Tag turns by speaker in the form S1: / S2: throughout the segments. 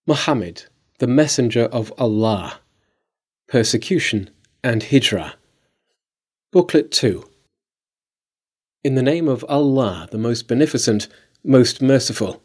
S1: Muhammad, the Messenger of Allah, Persecution and Hijrah. Booklet 2. In the name of Allah, the Most Beneficent, Most Merciful.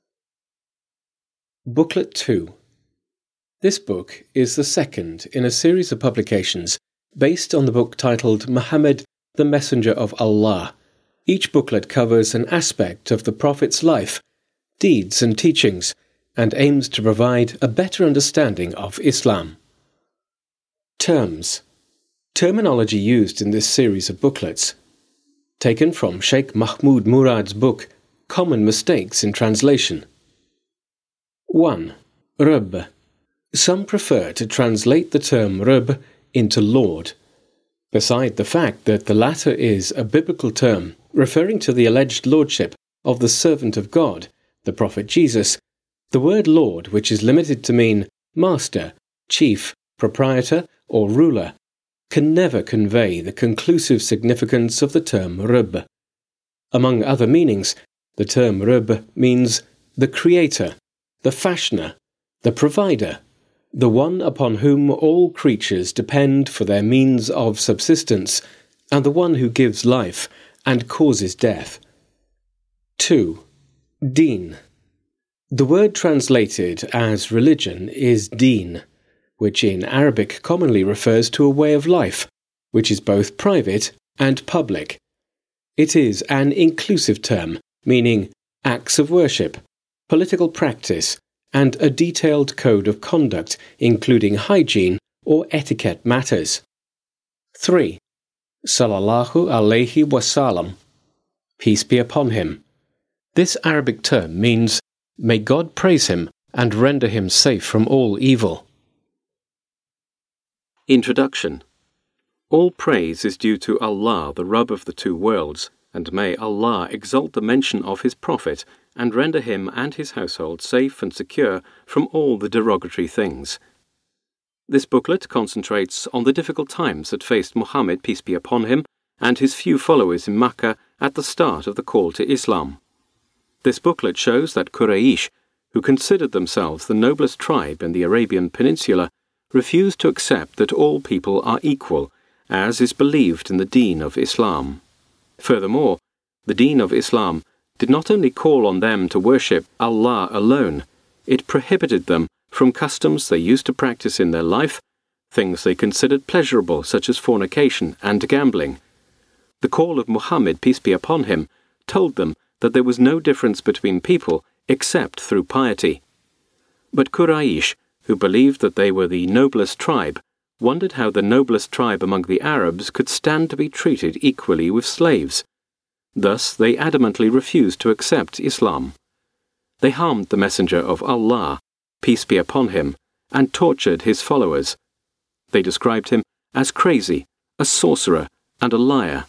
S1: Booklet 2. This book is the second in a series of publications based on the book titled Muhammad, the Messenger of Allah. Each booklet covers an aspect of the Prophet's life, deeds and teachings, and aims to provide a better understanding of Islam. Terms. Terminology used in this series of booklets. Taken from Sheikh Mahmoud Murad's book, Common Mistakes in Translation. 1. Rabb. Some prefer to translate the term Rabb into Lord. Beside the fact that the latter is a biblical term referring to the alleged lordship of the servant of God, the Prophet Jesus, the word Lord, which is limited to mean master, chief, proprietor, or ruler, can never convey the conclusive significance of the term Rabb. Among other meanings, the term Rabb means the creator, the fashioner, the provider, the one upon whom all creatures depend for their means of subsistence, and the one who gives life and causes death. 2. Deen. The word translated as religion is deen, which in Arabic commonly refers to a way of life, which is both private and public. It is an inclusive term, meaning acts of worship, political practice, and a detailed code of conduct, including hygiene or etiquette matters. 3. Sallallahu alayhi wasallam. Peace be upon him. This Arabic term means, may God praise him and render him safe from all evil. Introduction. All praise is due to Allah, the Rabb of the two worlds, and may Allah exalt the mention of His Prophet and render him and his household safe and secure from all the derogatory things. This booklet concentrates on the difficult times that faced Muhammad, peace be upon him, and his few followers in Mecca at the start of the call to Islam. This booklet shows that Quraysh, who considered themselves the noblest tribe in the Arabian Peninsula, refused to accept that all people are equal, as is believed in the Deen of Islam. Furthermore, the Deen of Islam did not only call on them to worship Allah alone, it prohibited them from customs they used to practice in their life, things they considered pleasurable such as fornication and gambling. The call of Muhammad, peace be upon him, told them that there was no difference between people except through piety. But Quraysh, who believed that they were the noblest tribe, wondered how the noblest tribe among the Arabs could stand to be treated equally with slaves. Thus they adamantly refused to accept Islam. They harmed the Messenger of Allah, peace be upon him, and tortured his followers. They described him as crazy, a sorcerer, and a liar.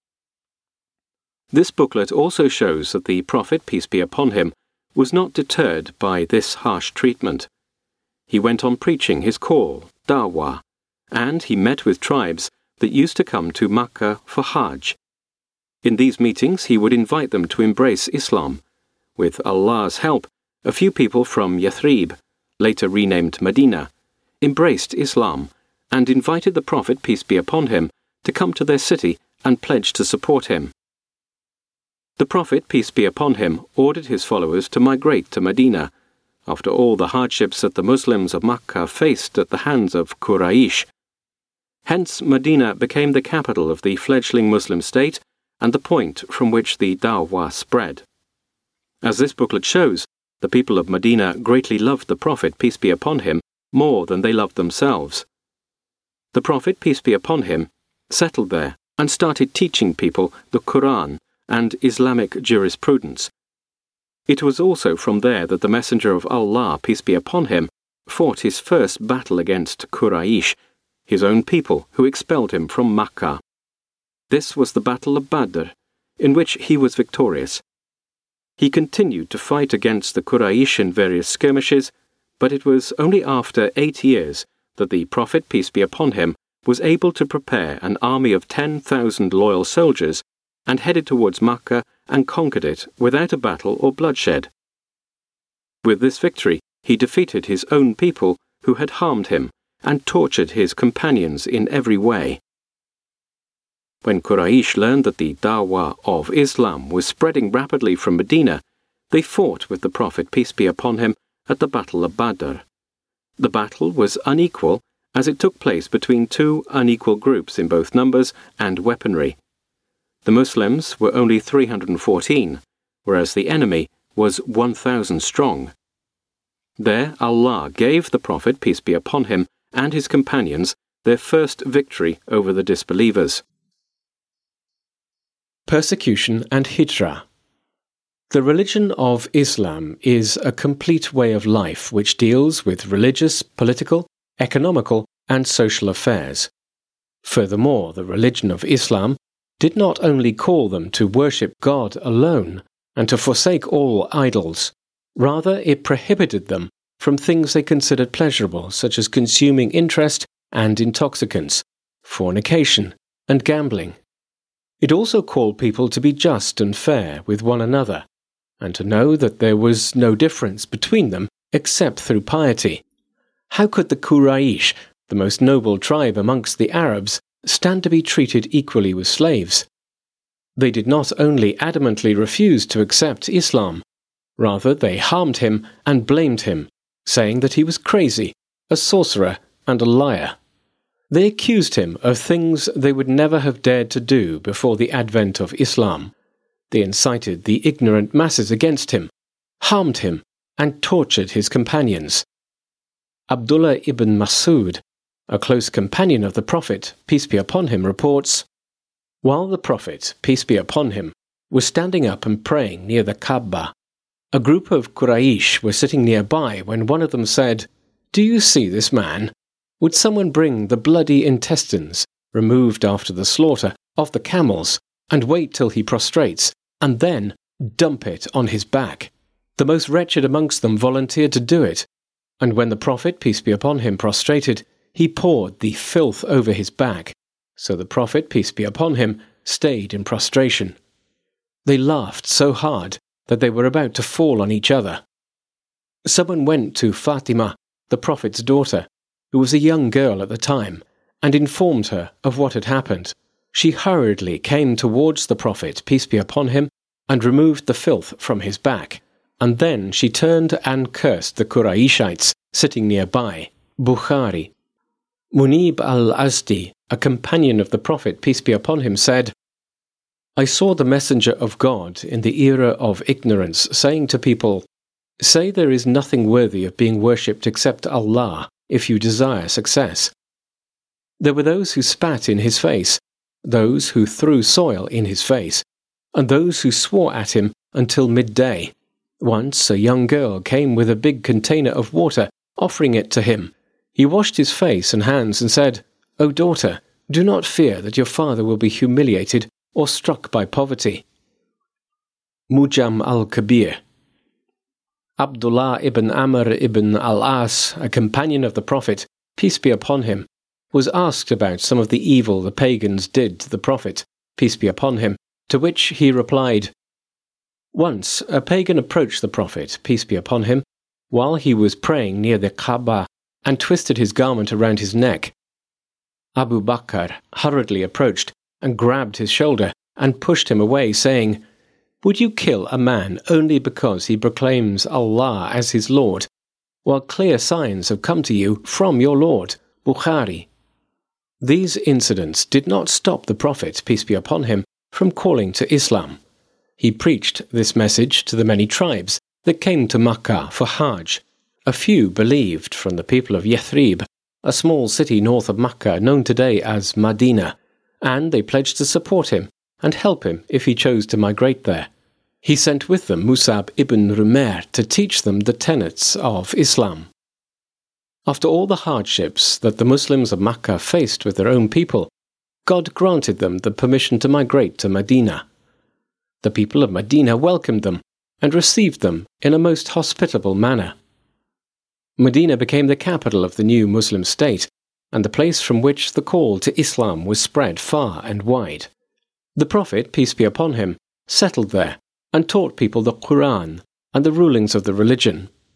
S1: This booklet also shows that the Prophet, peace be upon him, was not deterred by this harsh treatment. He went on preaching his call, da'wah, and he met with tribes that used to come to Mecca for Hajj. In these meetings he would invite them to embrace Islam. With Allah's help, a few people from Yathrib, later renamed Medina, embraced Islam and invited the Prophet, peace be upon him, to come to their city and pledge to support him. The Prophet, peace be upon him, ordered his followers to migrate to Medina, after all the hardships that the Muslims of Mecca faced at the hands of Quraysh. Hence, Medina became the capital of the fledgling Muslim state and the point from which the da'wah spread. As this booklet shows, the people of Medina greatly loved the Prophet, peace be upon him, more than they loved themselves. The Prophet, peace be upon him, settled there and started teaching people the Quran and Islamic jurisprudence. It was also from there that the Messenger of Allah, peace be upon him, fought his first battle against Quraysh, his own people who expelled him from Mecca. This was the Battle of Badr, in which he was victorious. He continued to fight against the Quraysh in various skirmishes, but it was only after 8 years that the Prophet, peace be upon him, was able to prepare an army of 10,000 loyal soldiers and headed towards Mecca and conquered it without a battle or bloodshed. With this victory, he defeated his own people who had harmed him and tortured his companions in every way. When Quraysh learned that the da'wah of Islam was spreading rapidly from Medina, they fought with the Prophet, peace be upon him, at the Battle of Badr. The battle was unequal, as it took place between two unequal groups in both numbers and weaponry. The Muslims were only 314, whereas the enemy was 1,000 strong. There Allah gave the Prophet, peace be upon him, and his companions their first victory over the disbelievers. Persecution and Hijrah. The religion of Islam is a complete way of life which deals with religious, political, economical, and social affairs. Furthermore, the religion of Islam did not only call them to worship God alone and to forsake all idols, rather it prohibited them from things they considered pleasurable, such as consuming interest and intoxicants, fornication, and gambling. It also called people to be just and fair with one another, and to know that there was no difference between them except through piety. How could the Quraysh, the most noble tribe amongst the Arabs, stand to be treated equally with slaves? They did not only adamantly refuse to accept Islam, rather they harmed him and blamed him, saying that he was crazy, a sorcerer, and a liar. They accused him of things they would never have dared to do before the advent of Islam. They incited the ignorant masses against him, harmed him, and tortured his companions. Abdullah ibn Mas'ud, a close companion of the Prophet, peace be upon him, reports, "While the Prophet, peace be upon him, was standing up and praying near the Kaaba, a group of Quraysh were sitting nearby when one of them said, 'Do you see this man? Would someone bring the bloody intestines, removed after the slaughter, of the camels, and wait till he prostrates, and then dump it on his back?' The most wretched amongst them volunteered to do it, and when the Prophet, peace be upon him, prostrated, he poured the filth over his back, so the Prophet, peace be upon him, stayed in prostration. They laughed so hard that they were about to fall on each other. Someone went to Fatima, the Prophet's daughter, who was a young girl at the time, and informed her of what had happened. She hurriedly came towards the Prophet, peace be upon him, and removed the filth from his back, and then she turned and cursed the Quraishites sitting nearby. Bukhari. Munib al-Azdi, a companion of the Prophet, peace be upon him, said, "I saw the Messenger of God in the era of ignorance saying to people, 'Say there is nothing worthy of being worshipped except Allah, if you desire success.' There were those who spat in his face, those who threw soil in his face, and those who swore at him until midday. Once a young girl came with a big container of water, offering it to him. He washed his face and hands and said, 'O daughter, do not fear that your father will be humiliated or struck by poverty.'" Mujam al-Kabir. Abdullah ibn Amr ibn al-As, a companion of the Prophet, peace be upon him, was asked about some of the evil the pagans did to the Prophet, peace be upon him, to which he replied, "Once a pagan approached the Prophet, peace be upon him, while he was praying near the Kaaba, and twisted his garment around his neck. Abu Bakr hurriedly approached and grabbed his shoulder and pushed him away, saying, 'Would you kill a man only because he proclaims Allah as his Lord, while clear signs have come to you from your Lord?' Bukhari. These incidents did not stop the Prophet, peace be upon him, from calling to Islam. He preached this message to the many tribes that came to Makkah for Hajj. A few believed from the people of Yathrib, a small city north of Makkah known today as Medina, and they pledged to support him and help him if he chose to migrate there. He sent with them Musab ibn Rumair to teach them the tenets of Islam. After all the hardships that the Muslims of Makkah faced with their own people, God granted them the permission to migrate to Medina. The people of Medina welcomed them and received them in a most hospitable manner. Medina became the capital of the new Muslim state, and the place from which the call to Islam was spread far and wide. The Prophet, peace be upon him, settled there and taught people the Quran and the rulings of the religion.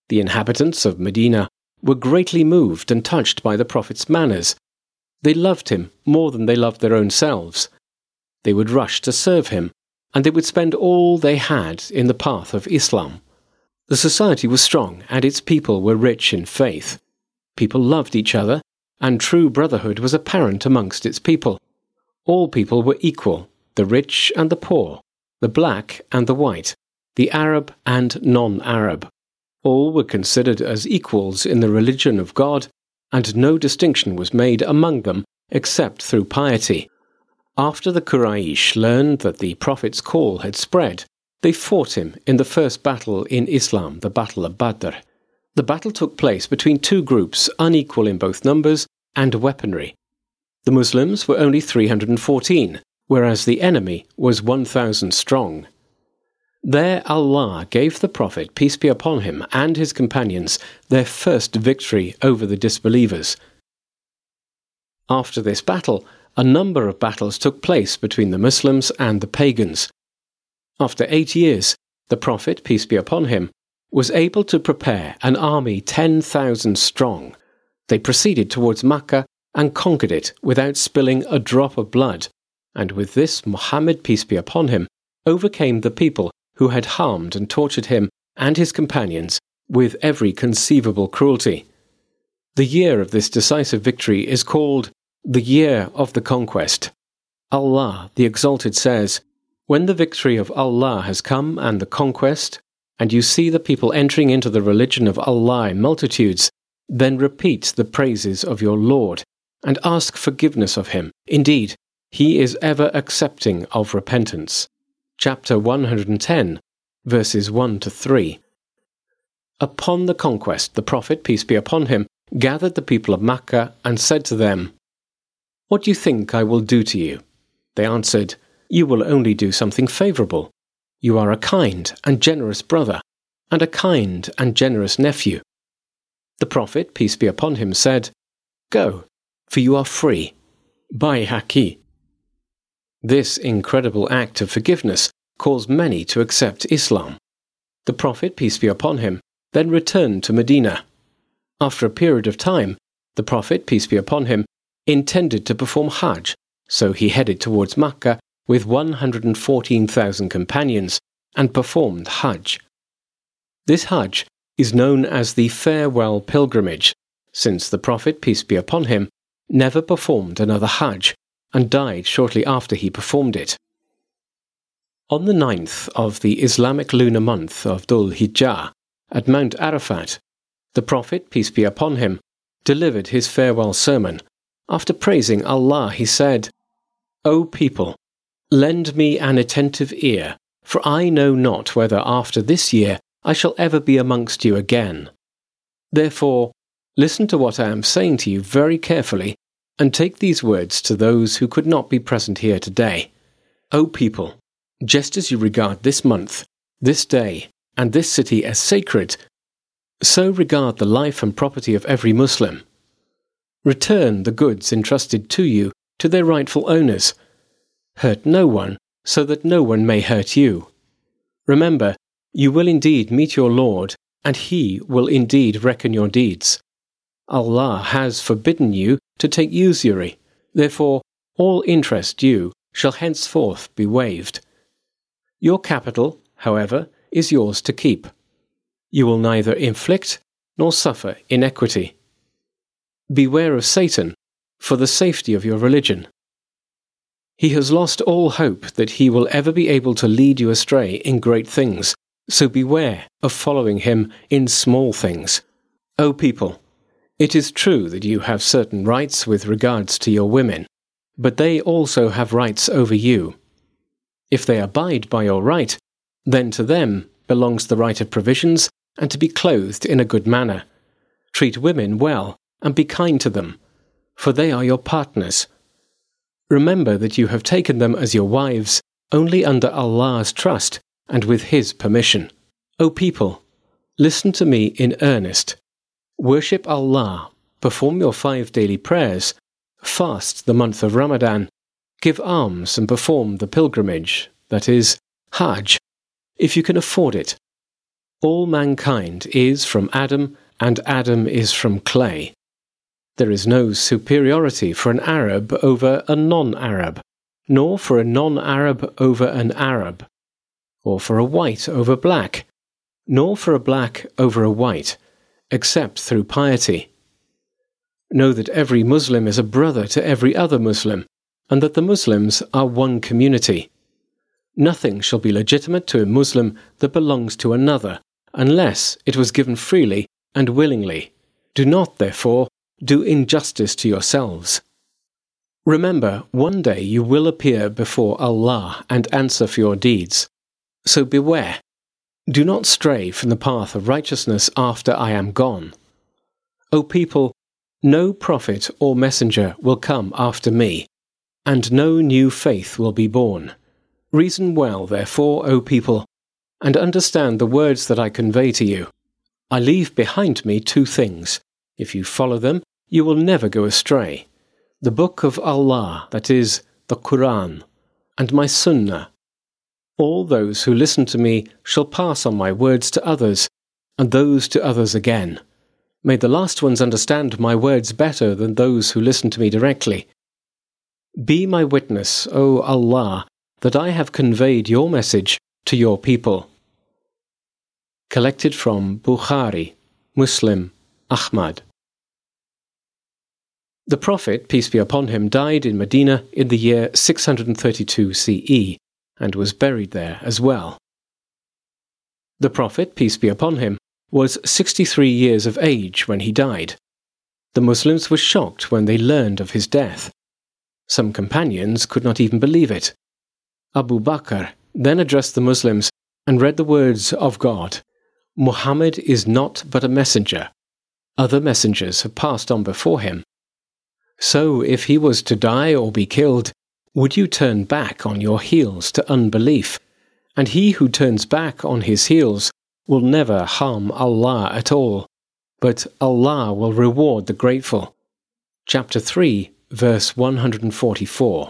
S1: The inhabitants of Medina were greatly moved and touched by the Prophet's manners. They loved him more than they loved their own selves. They would rush to serve him, and they would spend all they had in the path of Islam. The society was strong, and its people were rich in faith. People loved each other, and true brotherhood was apparent amongst its people. All people were equal, the rich and the poor, the black and the white, the Arab and non-Arab. All were considered as equals in the religion of God, and no distinction was made among them except through piety. After the Quraysh learned that the Prophet's call had spread, they fought him in the first battle in Islam, the Battle of Badr. The battle took place between two groups unequal in both numbers and weaponry. The Muslims were only 314, whereas the enemy was 1,000 strong. There Allah gave the Prophet, peace be upon him, and his companions their first victory over the disbelievers. After this battle, a number of battles took place between the Muslims and the pagans. After 8 years, the Prophet, peace be upon him, was able to prepare an army 10,000 strong. They proceeded towards Makkah and conquered it without spilling a drop of blood, and with this Muhammad, peace be upon him, overcame the people who had harmed and tortured him and his companions with every conceivable cruelty. The year of this decisive victory is called the Year of the Conquest. Allah the Exalted says, "When the victory of Allah has come and the conquest, and you see the people entering into the religion of Allah in multitudes, then repeat the praises of your Lord, and ask forgiveness of him. Indeed, he is ever accepting of repentance." Chapter 110, verses 1 to 3. Upon the conquest, the Prophet, peace be upon him, gathered the people of Makkah and said to them, "What do you think I will do to you?" They answered, "You will only do something favourable. You are a kind and generous brother, and a kind and generous nephew." The Prophet, peace be upon him, said, "Go, for you are free." Bayhaqi. This incredible act of forgiveness caused many to accept Islam. The Prophet, peace be upon him, then returned to Medina. After a period of time, the Prophet, peace be upon him, intended to perform Hajj, so he headed towards Makkah with 114,000 companions and performed Hajj. This Hajj is known as the farewell pilgrimage, since the Prophet, peace be upon him, never performed another Hajj and died shortly after he performed it. On the 9th of the Islamic lunar month of Dhul Hijjah, at Mount Arafat, the Prophet, peace be upon him, delivered his farewell sermon. After praising Allah, he said, "O people, lend me an attentive ear, for I know not whether after this year I shall ever be amongst you again. Therefore, listen to what I am saying to you very carefully, and take these words to those who could not be present here today. O people, just as you regard this month, this day, and this city as sacred, so regard the life and property of every Muslim. Return the goods entrusted to you to their rightful owners. Hurt no one, so that no one may hurt you. Remember, you will indeed meet your Lord, and he will indeed reckon your deeds. Allah has forbidden you to take usury, therefore all interest due shall henceforth be waived. Your capital, however, is yours to keep. You will neither inflict nor suffer inequity. Beware of Satan, for the safety of your religion. He has lost all hope that he will ever be able to lead you astray in great things, so beware of following him in small things. O people, it is true that you have certain rights with regards to your women, but they also have rights over you. If they abide by your right, then to them belongs the right of provisions and to be clothed in a good manner. Treat women well and be kind to them, for they are your partners. Remember that you have taken them as your wives only under Allah's trust and with His permission. O people, listen to me in earnest. Worship Allah, perform your 5 daily prayers, fast the month of Ramadan, give alms and perform the pilgrimage, that is, Hajj, if you can afford it. All mankind is from Adam, and Adam is from clay. There is no superiority for an Arab over a non-Arab, nor for a non-Arab over an Arab, or for a white over black, nor for a black over a white, except through piety. Know that every Muslim is a brother to every other Muslim, and that the Muslims are one community. Nothing shall be legitimate to a Muslim that belongs to another, unless it was given freely and willingly. Do not, therefore, do injustice to yourselves. Remember, one day you will appear before Allah and answer for your deeds. So beware. Do not stray from the path of righteousness after I am gone. O people, no prophet or messenger will come after me, and no new faith will be born. Reason well, therefore, O people, and understand the words that I convey to you. I leave behind me two things. If you follow them, you will never go astray. The book of Allah, that is, the Quran, and my Sunnah. All those who listen to me shall pass on my words to others, and those to others again. May the last ones understand my words better than those who listen to me directly. Be my witness, O Allah, that I have conveyed your message to your people. Collected from Bukhari, Muslim, Ahmad. The Prophet, peace be upon him, died in Medina in the year 632 CE, and was buried there as well. The Prophet, peace be upon him, was 63 years of age when he died. The Muslims were shocked when they learned of his death. Some companions could not even believe it. Abu Bakr then addressed the Muslims and read the words of God. Muhammad is not but a messenger. Other messengers have passed on before him. So if he was to die or be killed, would you turn back on your heels to unbelief? And he who turns back on his heels will never harm Allah at all, but Allah will reward the grateful. Chapter 3, verse 144.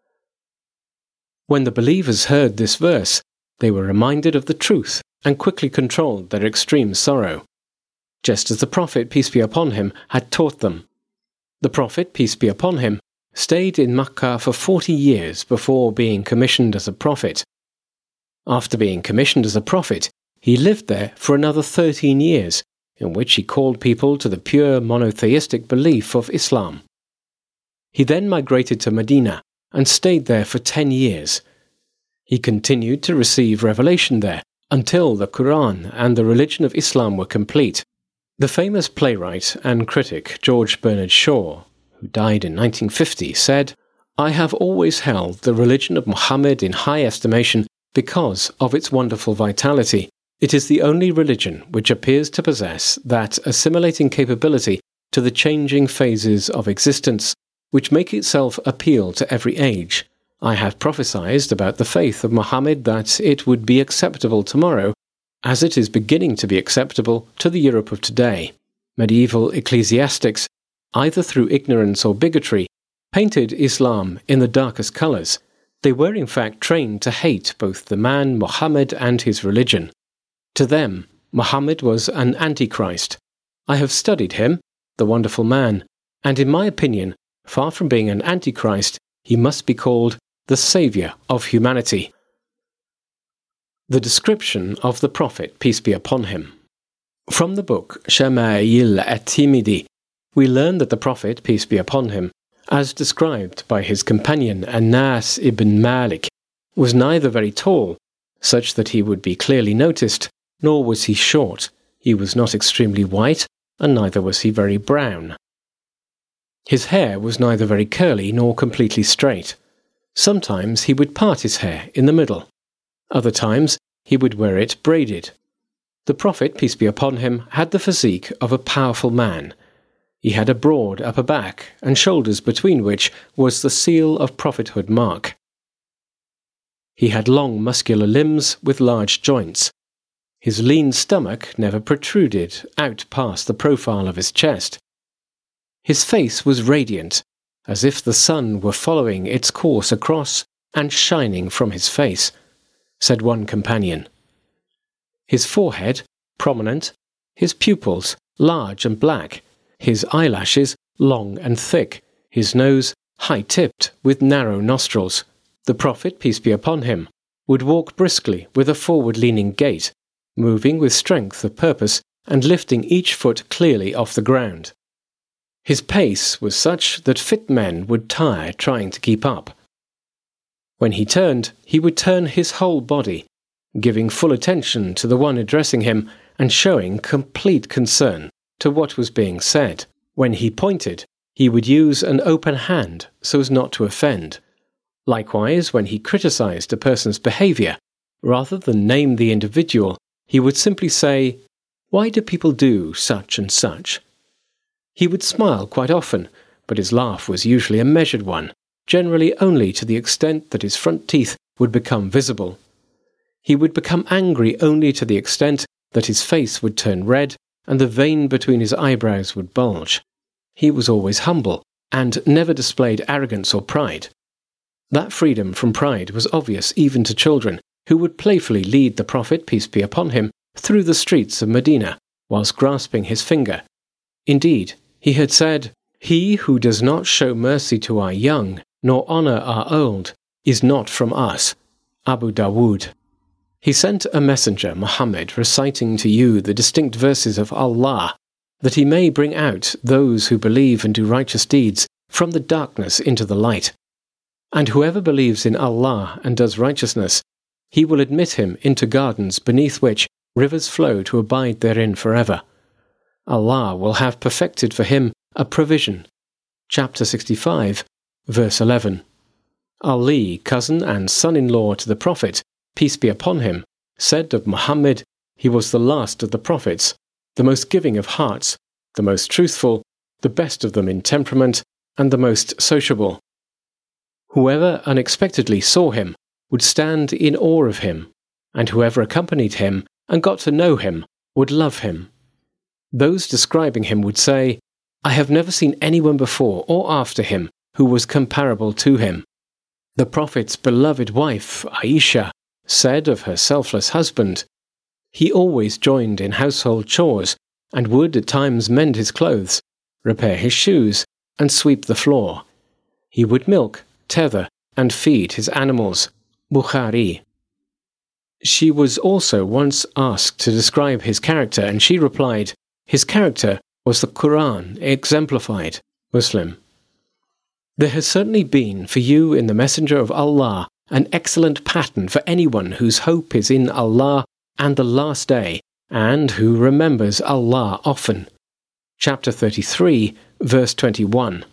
S1: When the believers heard this verse, they were reminded of the truth and quickly controlled their extreme sorrow, just as the Prophet, peace be upon him, had taught them. The Prophet, peace be upon him, stayed in Makkah for 40 years before being commissioned as a prophet. After being commissioned as a prophet, he lived there for another 13 years, in which he called people to the pure monotheistic belief of Islam. He then migrated to Medina and stayed there for 10 years. He continued to receive revelation there until the Quran and the religion of Islam were complete. The famous playwright and critic George Bernard Shaw, who died in 1950, said, "I have always held the religion of Muhammad in high estimation because of its wonderful vitality. It is the only religion which appears to possess that assimilating capability to the changing phases of existence which make itself appeal to every age. I have prophesied about the faith of Muhammad that it would be acceptable tomorrow, as it is beginning to be acceptable to the Europe of today. Medieval ecclesiastics, either through ignorance or bigotry, painted Islam in the darkest colours. They were in fact trained to hate both the man Muhammad and his religion. To them, Muhammad was an antichrist. I have studied him, the wonderful man, and in my opinion, far from being an antichrist, he must be called the saviour of humanity." The description of the Prophet, peace be upon him. From the book Shama'il at-Tirmidhi, we learn that the Prophet, peace be upon him, as described by his companion Anas ibn Malik, was neither very tall, such that he would be clearly noticed, nor was he short. He was not extremely white, and neither was he very brown. His hair was neither very curly nor completely straight. Sometimes he would part his hair in the middle. Other times he would wear it braided. The Prophet, peace be upon him, had the physique of a powerful man. He had a broad upper back and shoulders between which was the seal of prophethood mark. He had long muscular limbs with large joints. His lean stomach never protruded out past the profile of his chest. His face was radiant, as if the sun were following its course across and shining from his face, said one companion. His forehead, prominent, his pupils large and black, his eyelashes long and thick, his nose high-tipped with narrow nostrils. The Prophet, peace be upon him, would walk briskly with a forward-leaning gait, moving with strength of purpose and lifting each foot clearly off the ground. His pace was such that fit men would tire trying to keep up. When he turned, he would turn his whole body, giving full attention to the one addressing him and showing complete concern to what was being said. When he pointed, he would use an open hand so as not to offend. Likewise, when he criticized a person's behavior, rather than name the individual, he would simply say, "Why do people do such and such?" He would smile quite often, but his laugh was usually a measured one, generally only to the extent that his front teeth would become visible. He would become angry only to the extent that his face would turn red and the vein between his eyebrows would bulge. He was always humble and never displayed arrogance or pride. That freedom from pride was obvious even to children, who would playfully lead the Prophet, peace be upon him, through the streets of Medina, whilst grasping his finger. Indeed, he had said, "He who does not show mercy to our young, nor honour our old, is not from us." Abu Dawood. He sent a messenger, Muhammad, reciting to you the distinct verses of Allah, that he may bring out those who believe and do righteous deeds from the darkness into the light. And whoever believes in Allah and does righteousness, he will admit him into gardens beneath which rivers flow to abide therein forever. Allah will have perfected for him a provision. Chapter 65, verse 11. Ali, cousin and son-in-law to the Prophet, peace be upon him, said of Muhammad, he was the last of the prophets, the most giving of hearts, the most truthful, the best of them in temperament, and the most sociable. Whoever unexpectedly saw him would stand in awe of him, and whoever accompanied him and got to know him would love him. Those describing him would say, "I have never seen anyone before or after him who was comparable to him." The Prophet's beloved wife, Aisha, said of her selfless husband, "He always joined in household chores and would at times mend his clothes, repair his shoes, and sweep the floor. He would milk, tether, and feed his animals." Bukhari. She was also once asked to describe his character, and she replied, "His character was the Quran exemplified." Muslim. There has certainly been for you in the Messenger of Allah an excellent pattern for anyone whose hope is in Allah and the Last Day, and who remembers Allah often. Chapter 33, verse 21.